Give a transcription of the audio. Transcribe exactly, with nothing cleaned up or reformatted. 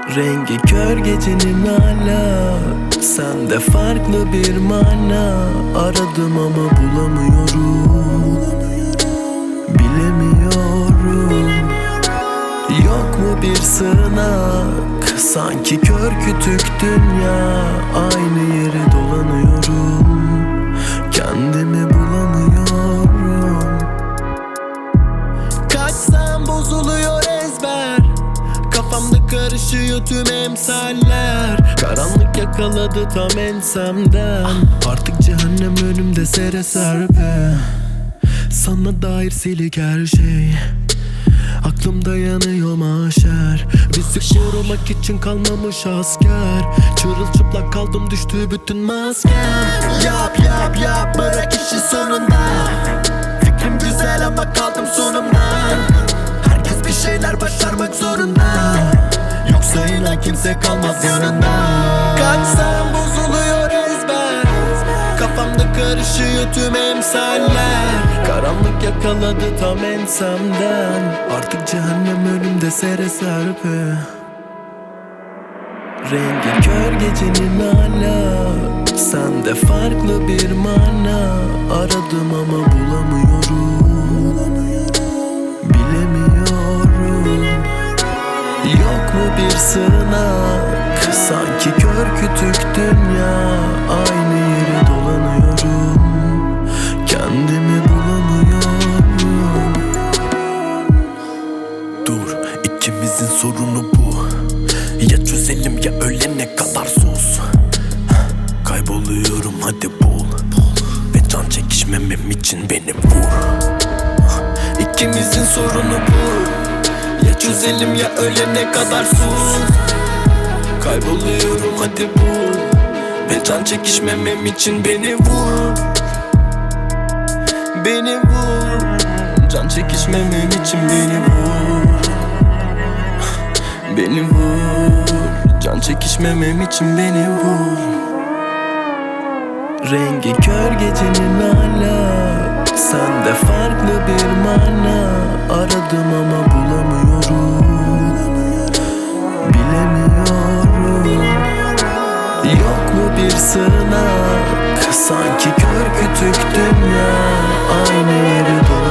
Rengi kör gecenin hala, sende farklı bir mana. Aradım ama bulamıyorum, bilemiyorum. Yok mu bir sığınak, sanki kör kütük dünya. Aynı yeri dolanıyorum, kendimi bulamıyorum. Kaçsam bozuluyor ezber, kafamda karışıyor tüm emsaller. Karanlık yakaladı tam ensemden, artık cehennem önümde sere serpe. Sana dair silik her şey, aklımda yanıyor mahşer. Bizi korumak için kalmamış asker. Çırılçıplak kaldım, düştü bütün maskem. Yap yap yap, bırak işi sonunda. Fikrim güzel ama kaldım sonumdan. Herkes bir şeyler başarmak zorunda, yoksa inan kimse kalmaz yanında. Kaçsam bozuluyor ezber, kafamda karışıyor tüm emsaller. Karanlık yakaladı tam ensemden, artık cehennem önümde sere serpe. Rengi kör gecenin hala, sende farklı bir mana. Aradım ama bulamıyorum, bilemiyorum. Yok mu bir sığınak, sanki kör kütük dünya. Aynı yeri dolanıyorum, kendimi bulamıyorum. Dur, ikimizin sorunu bu. Ya çözelim ya ölene kadar sus. Kayboluyorum, hadi bul. Ve can çekişmemem için beni vur. İkimizin sorunu bu. Ya çözelim ya ölene kadar sus. Kayboluyorum, hadi bul. Ve can çekişmemem için beni vur. Beni vur. Can çekişmemem için beni vur. Beni vur. Can çekişmemem için beni vur. Rengi kör gecenin hala, sende farklı bir mana. Aradım ama bulamıyorum, bilemiyorum. Yok mu bir sığınak, sanki kör kütük dünya. Aynı yeri dolanıyorum.